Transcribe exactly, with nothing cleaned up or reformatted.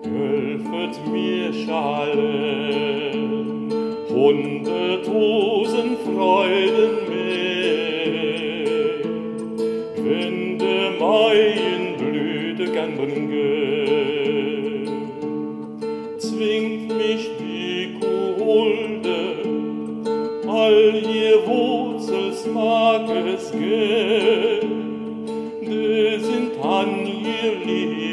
helfet mir schallen, hunderttausend Freuden mehr, wenn der mein Blütegang bringe. Zwingt mich die Gulde, all ihr Wurzels mag es gehen, de sind an ihr Lieb